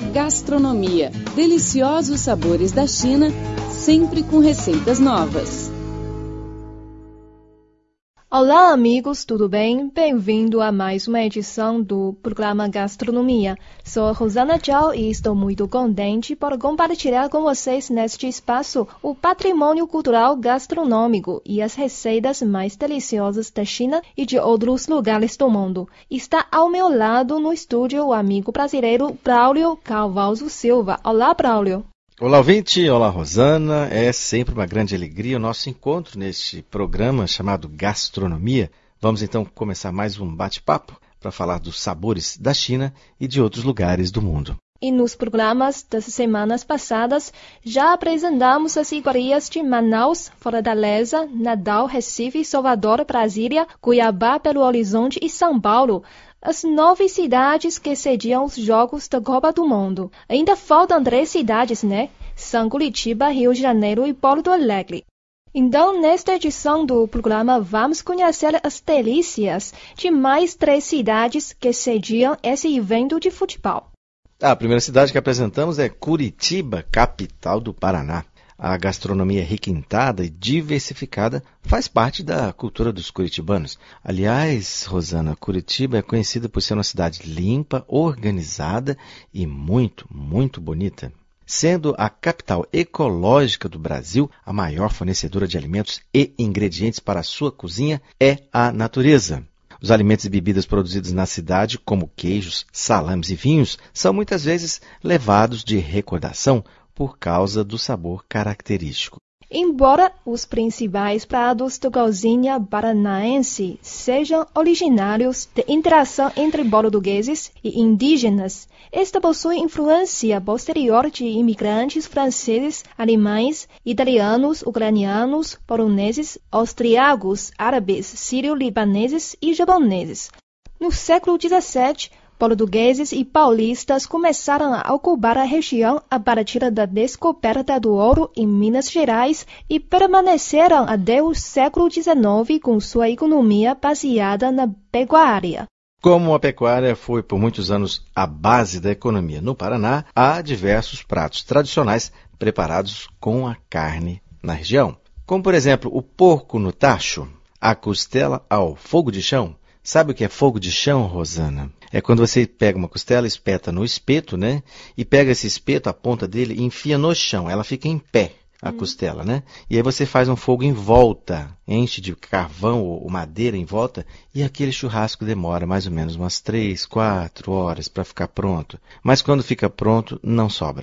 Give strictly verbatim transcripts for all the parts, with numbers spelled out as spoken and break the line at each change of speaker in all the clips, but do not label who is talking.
Gastronomia, deliciosos sabores da China, sempre com receitas novas.
Olá, amigos, tudo bem? Bem-vindo a mais uma edição do programa Gastronomia. Sou Rosana Zhao e estou muito contente por compartilhar com vocês neste espaço o patrimônio cultural gastronômico e as receitas mais deliciosas da China e de outros lugares do mundo. Está ao meu lado no estúdio o amigo brasileiro Braulio Carvalho Silva. Olá, Braulio.
Olá, ouvinte. Olá, Rosana. É sempre uma grande alegria o nosso encontro neste programa chamado Gastronomia. Vamos então começar mais um bate-papo para falar dos sabores da China e de outros lugares do mundo.
E nos programas das semanas passadas, já apresentamos as iguarias de Manaus, Fortaleza, Natal, Recife, Salvador, Brasília, Cuiabá, Belo Horizonte e São Paulo. As nove cidades que sediam os Jogos da Copa do Mundo. Ainda faltam três cidades, né? São Curitiba, Rio de Janeiro e Porto Alegre. Então, nesta edição do programa, vamos conhecer as delícias de mais três cidades que sediam esse evento de futebol.
A primeira cidade que apresentamos é Curitiba, capital do Paraná. A gastronomia requintada e diversificada faz parte da cultura dos curitibanos. Aliás, Rosana, Curitiba é conhecida por ser uma cidade limpa, organizada e muito, muito bonita. Sendo a capital ecológica do Brasil, a maior fornecedora de alimentos e ingredientes para a sua cozinha é a natureza. Os alimentos e bebidas produzidos na cidade, como queijos, salames e vinhos, são muitas vezes levados de recordação por causa do sabor característico.
Embora os principais pratos da cozinha paranaense sejam originários de interação entre portugueses e indígenas, esta possui influência posterior de imigrantes franceses, alemães, italianos, ucranianos, poloneses, austríacos, árabes, sírio-libaneses e japoneses. No século dezessete, portugueses e paulistas começaram a ocupar a região a partir da descoberta do ouro em Minas Gerais e permaneceram até o século dezenove com sua economia baseada na pecuária.
Como a pecuária foi por muitos anos a base da economia no Paraná, há diversos pratos tradicionais preparados com a carne na região. Como, por exemplo, o porco no tacho, a costela ao fogo de chão. Sabe o que é fogo de chão, Rosana? É quando você pega uma costela, espeta no espeto, né? E pega esse espeto, a ponta dele, e enfia no chão. Ela fica em pé, a hum. costela, né? E aí você faz um fogo em volta, enche de carvão ou madeira em volta, e aquele churrasco demora mais ou menos umas três, quatro horas para ficar pronto. Mas quando fica pronto, não sobra.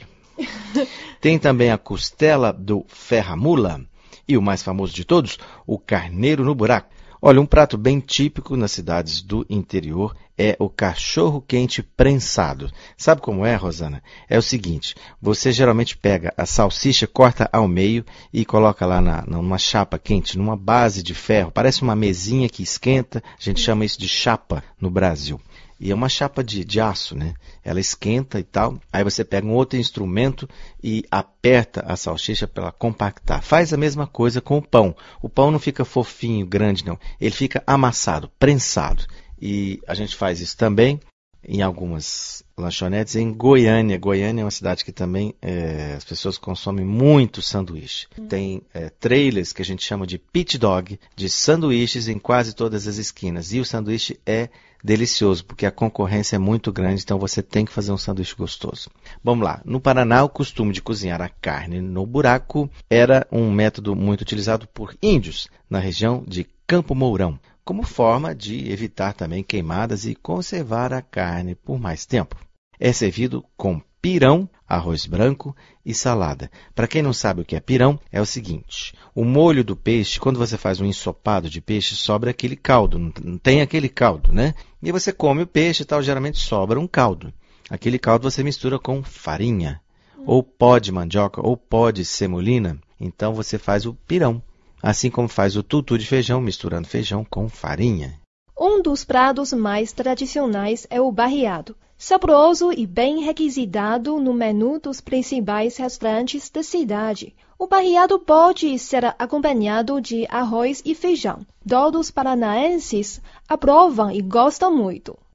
Tem também a costela do ferramula e o mais famoso de todos, o carneiro no buraco. Olha, um prato bem típico nas cidades do interior é o cachorro-quente prensado. Sabe como é, Rosana? É o seguinte, você geralmente pega a salsicha, corta ao meio e coloca lá na, numa chapa quente, numa base de ferro. Parece uma mesinha que esquenta, a gente chama isso de chapa no Brasil. E é uma chapa de, de aço, né? Ela esquenta e tal. Aí você pega um outro instrumento e aperta a salsicha para ela compactar. Faz a mesma coisa com o pão. O pão não fica fofinho, grande, não. Ele fica amassado, prensado. E a gente faz isso também em algumas lanchonetes em Goiânia. Goiânia é uma cidade que também é, as pessoas consomem muito sanduíche. Hum. Tem é, trailers que a gente chama de pit dog, de sanduíches em quase todas as esquinas. E o sanduíche é delicioso, porque a concorrência é muito grande, então você tem que fazer um sanduíche gostoso. Vamos lá. No Paraná, o costume de cozinhar a carne no buraco era um método muito utilizado por índios na região de Campo Mourão, como forma de evitar também queimadas e conservar a carne por mais tempo. É servido com pirão, arroz branco e salada. Para quem não sabe o que é pirão, é o seguinte, o molho do peixe, quando você faz um ensopado de peixe, sobra aquele caldo, não tem aquele caldo, né? E você come o peixe e tal, geralmente sobra um caldo. Aquele caldo você mistura com farinha, hum. ou pó de mandioca, ou pó de semolina, então você faz o pirão. Assim como faz o tutu de feijão, misturando feijão com farinha.
Um dos pratos mais tradicionais é o barreado, saboroso e bem requisitado no menu dos principais restaurantes da cidade. O barreado pode ser acompanhado de arroz e feijão. Todos os paranaenses aprovam e gostam muito.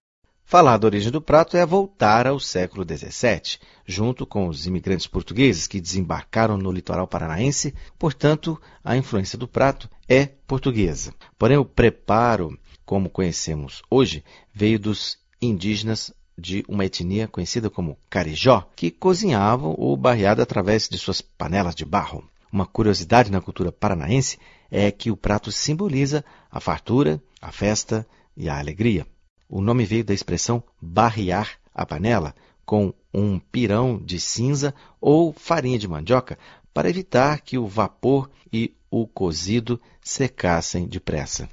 Falar da origem do prato é voltar ao século dezessete, junto com os imigrantes portugueses que desembarcaram no litoral paranaense, portanto, a influência do prato é portuguesa. Porém, o preparo, como conhecemos hoje, veio dos indígenas de uma etnia conhecida como Carijó, que cozinhavam o barreado através de suas panelas de barro. Uma curiosidade na cultura paranaense é que o prato simboliza a fartura, a festa e a alegria. O nome veio da expressão barrear a panela com um pirão de cinza ou farinha de mandioca para evitar que o vapor e o cozido secassem depressa.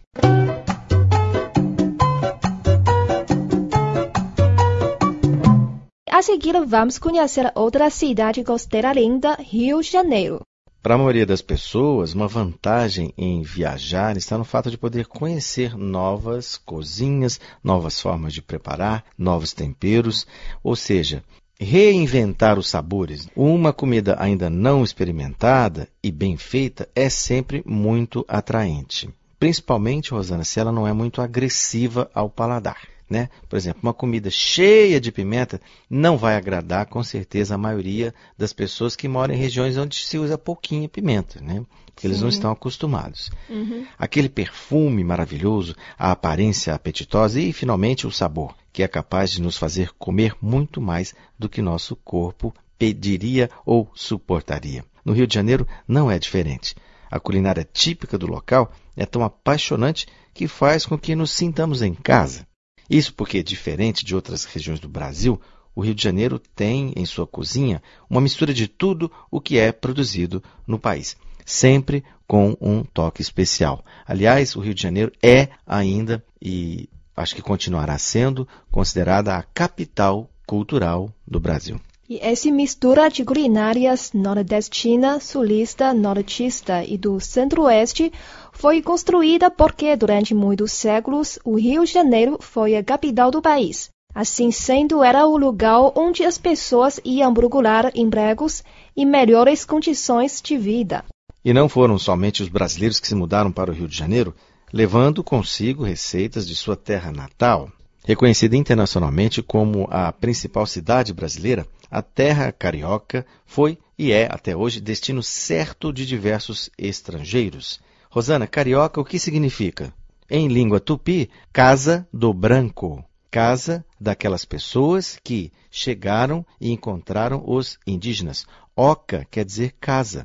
A seguir, vamos conhecer outra cidade costeira linda, Rio de Janeiro.
Para a maioria das pessoas, uma vantagem em viajar está no fato de poder conhecer novas cozinhas, novas formas de preparar, novos temperos, ou seja, reinventar os sabores. Uma comida ainda não experimentada e bem feita é sempre muito atraente. Principalmente, Rosana, se ela não é muito agressiva ao paladar. Né? Por exemplo, uma comida cheia de pimenta não vai agradar com certeza a maioria das pessoas que moram em regiões onde se usa pouquinha pimenta, né? Porque Sim. eles não estão acostumados. Uhum. Aquele perfume maravilhoso, a aparência apetitosa e, finalmente, o sabor, que é capaz de nos fazer comer muito mais do que nosso corpo pediria ou suportaria. No Rio de Janeiro não é diferente. A culinária típica do local é tão apaixonante que faz com que nos sintamos em casa. Isso porque, diferente de outras regiões do Brasil, o Rio de Janeiro tem em sua cozinha uma mistura de tudo o que é produzido no país, sempre com um toque especial. Aliás, o Rio de Janeiro é ainda, e acho que continuará sendo, considerada a capital cultural do Brasil.
E essa mistura de culinárias nordestina, sulista, nortista e do centro-oeste foi construída porque, durante muitos séculos, o Rio de Janeiro foi a capital do país. Assim sendo, era o lugar onde as pessoas iam procurar empregos e melhores condições de vida.
E não foram somente os brasileiros que se mudaram para o Rio de Janeiro, levando consigo receitas de sua terra natal. Reconhecida internacionalmente como a principal cidade brasileira, a terra carioca foi e é, até hoje, destino certo de diversos estrangeiros. Rosana, carioca o que significa? Em língua tupi, casa do branco. Casa daquelas pessoas que chegaram e encontraram os indígenas. Oca quer dizer casa.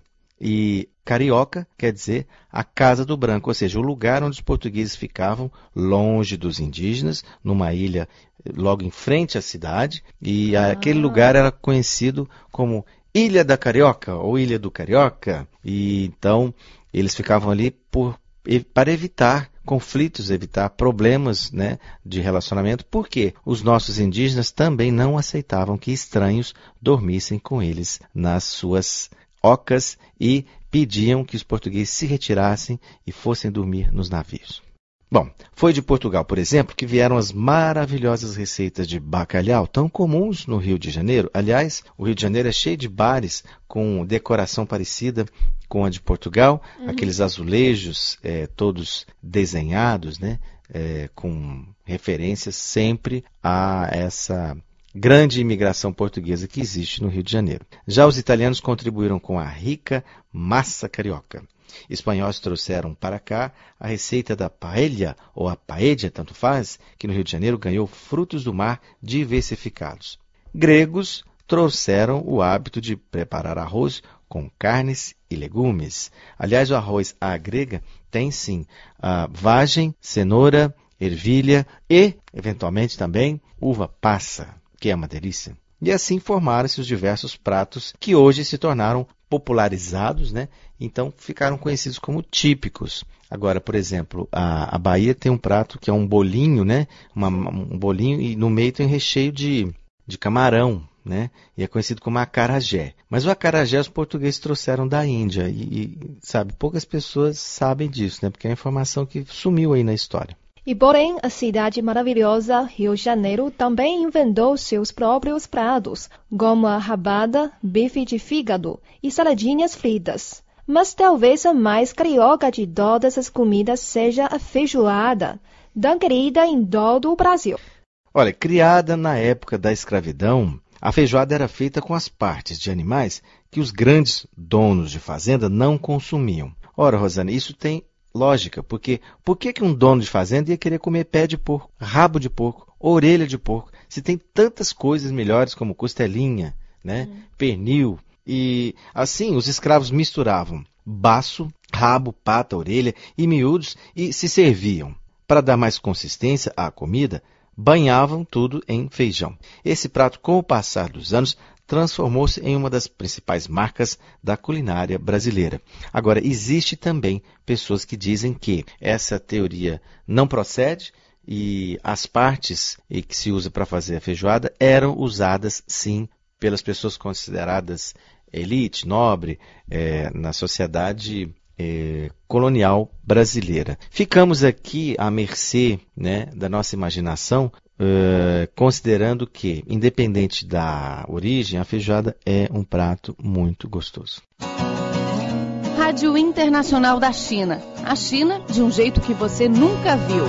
E carioca quer dizer a casa do branco, ou seja, o lugar onde os portugueses ficavam longe dos indígenas, numa ilha logo em frente à cidade, e ah. aquele lugar era conhecido como Ilha da Carioca ou Ilha do Carioca. E então eles ficavam ali por, para evitar conflitos, evitar problemas, né, de relacionamento, porque os nossos indígenas também não aceitavam que estranhos dormissem com eles nas suas ocas e pediam que os portugueses se retirassem e fossem dormir nos navios. Bom, foi de Portugal, por exemplo, que vieram as maravilhosas receitas de bacalhau, tão comuns no Rio de Janeiro. Aliás, o Rio de Janeiro é cheio de bares com decoração parecida com a de Portugal, uhum. aqueles azulejos é, todos desenhados, né, é, com referências sempre a essa grande imigração portuguesa que existe no Rio de Janeiro. Já os italianos contribuíram com a rica massa carioca. Espanhóis trouxeram para cá a receita da paella, ou a paella, tanto faz, que no Rio de Janeiro ganhou frutos do mar diversificados. Gregos trouxeram o hábito de preparar arroz com carnes e legumes. Aliás, o arroz à grega tem sim a vagem, cenoura, ervilha e, eventualmente também, uva passa, que é uma delícia. E assim formaram-se os diversos pratos que hoje se tornaram popularizados, né? Então ficaram conhecidos como típicos. Agora, por exemplo, a, a Bahia tem um prato que é um bolinho, né? Uma, um bolinho e no meio tem recheio de, de camarão, né? E é conhecido como acarajé. Mas o acarajé os portugueses trouxeram da Índia e, e sabe, poucas pessoas sabem disso, né? Porque é uma informação que sumiu aí na história.
E porém, a cidade maravilhosa Rio de Janeiro também inventou seus próprios pratos, como a rabada, bife de fígado e saladinhas fritas. Mas talvez a mais carioca de todas as comidas seja a feijoada, tão querida em todo o Brasil.
Olha, criada na época da escravidão, a feijoada era feita com as partes de animais que os grandes donos de fazenda não consumiam. Ora, Rosana, isso tem lógica, porque por que que um dono de fazenda ia querer comer pé de porco, rabo de porco, orelha de porco, se tem tantas coisas melhores como costelinha, né, hum. pernil, e assim os escravos misturavam baço, rabo, pata, orelha e miúdos e se serviam. Para dar mais consistência à comida, banhavam tudo em feijão. Esse prato, com o passar dos anos, transformou-se em uma das principais marcas da culinária brasileira. Agora, existe também pessoas que dizem que essa teoria não procede e as partes que se usa para fazer a feijoada eram usadas, sim, pelas pessoas consideradas elite, nobre, é, na sociedade é, colonial brasileira. Ficamos aqui à mercê, né, da nossa imaginação, é, considerando que, independente da origem, a feijoada é um prato muito gostoso.
Rádio Internacional da China. A China de um jeito que você nunca viu.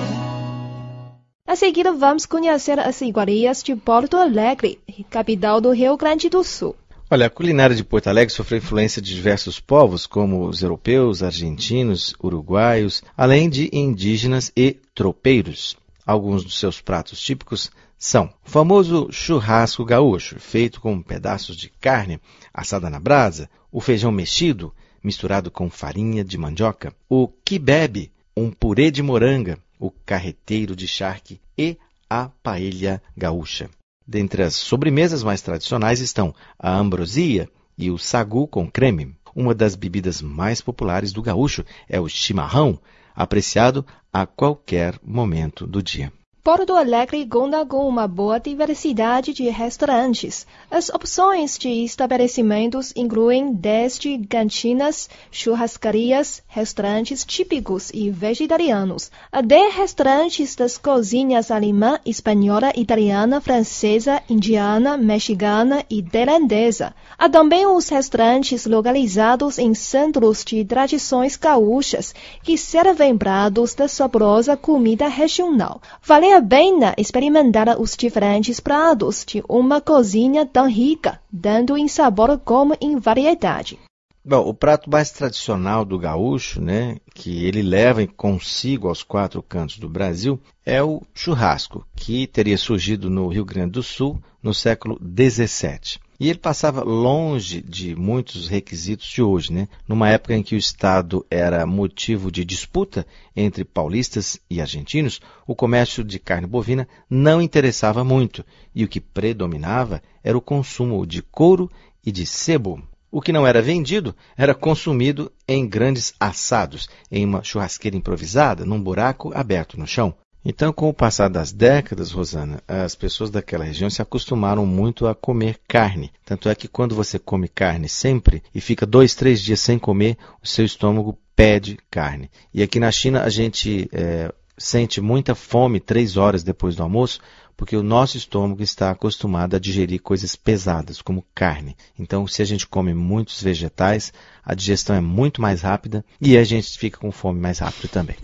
A seguir, vamos conhecer as iguarias de Porto Alegre, capital do Rio Grande do Sul.
Olha, a culinária de Porto Alegre sofreu influência de diversos povos, como os europeus, argentinos, uruguaios, além de indígenas e tropeiros. Alguns dos seus pratos típicos são o famoso churrasco gaúcho, feito com pedaços de carne assada na brasa, o feijão mexido, misturado com farinha de mandioca, o quibebe, um purê de moranga, o carreteiro de charque e a paella gaúcha. Dentre as sobremesas mais tradicionais estão a ambrosia e o sagu com creme. Uma das bebidas mais populares do gaúcho é o chimarrão, apreciado a qualquer momento do dia.
Porto Alegre conta com uma boa diversidade de restaurantes. As opções de estabelecimentos incluem desde cantinas, churrascarias, restaurantes típicos e vegetarianos, até restaurantes das cozinhas alemã, espanhola, italiana, francesa, indiana, mexicana e tailandesa. Há também os restaurantes localizados em centros de tradições gaúchas, que servem pratos da saborosa comida regional. Vale a pena experimentar os diferentes pratos de uma cozinha tão rica, tanto em sabor como em variedade.
Bom, o prato mais tradicional do gaúcho, né, que ele leva consigo aos quatro cantos do Brasil, é o churrasco, que teria surgido no Rio Grande do Sul no século dezessete. E ele passava longe de muitos requisitos de hoje, né? Numa época em que o Estado era motivo de disputa entre paulistas e argentinos, o comércio de carne bovina não interessava muito, e o que predominava era o consumo de couro e de sebo. O que não era vendido era consumido em grandes assados, em uma churrasqueira improvisada, num buraco aberto no chão. Então, com o passar das décadas, Rosana, as pessoas daquela região se acostumaram muito a comer carne. Tanto é que quando você come carne sempre e fica dois, três dias sem comer, o seu estômago pede carne. E aqui na China a gente é, sente muita fome três horas depois do almoço, porque o nosso estômago está acostumado a digerir coisas pesadas, como carne. Então, se a gente come muitos vegetais, a digestão é muito mais rápida e a gente fica com fome mais rápido também.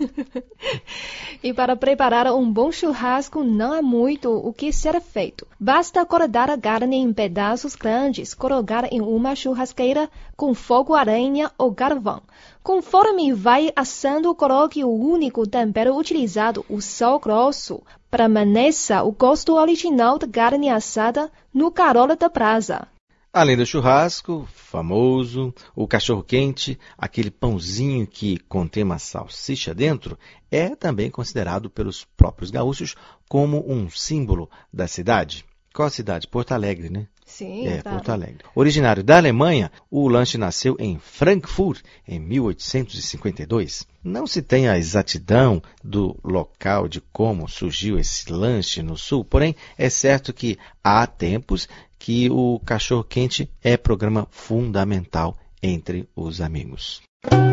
E para preparar um bom churrasco não há muito o que ser feito. Basta cortar a carne em pedaços grandes, colocar em uma churrasqueira com fogo a lenha ou carvão. Conforme vai assando, coloque o único tempero utilizado, o sal grosso, permaneça o gosto original da carne assada no calor da brasa.
Além do churrasco, famoso, o cachorro-quente, aquele pãozinho que contém uma salsicha dentro, é também considerado pelos próprios gaúchos como um símbolo da cidade. Qual a cidade? Porto Alegre, né?
Sim,
é,
claro.
Porto Alegre. Originário da Alemanha, o lanche nasceu em Frankfurt, em mil oitocentos e cinquenta e dois. Não se tem a exatidão do local de como surgiu esse lanche no sul, porém é certo que há tempos que o cachorro-quente é programa fundamental entre os amigos.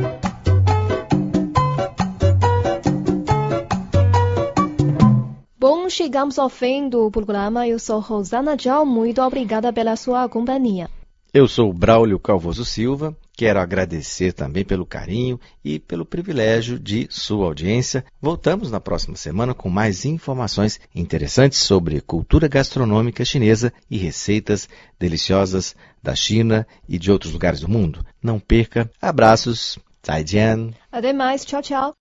Bom, chegamos ao fim do programa. Eu sou Rosana Zhao. Muito obrigada pela sua companhia.
Eu sou Braulio Calvoso Silva. Quero agradecer também pelo carinho e pelo privilégio de sua audiência. Voltamos na próxima semana com mais informações interessantes sobre cultura gastronômica chinesa e receitas deliciosas da China e de outros lugares do mundo. Não perca. Abraços. Zaijian.
Até mais. Tchau, tchau.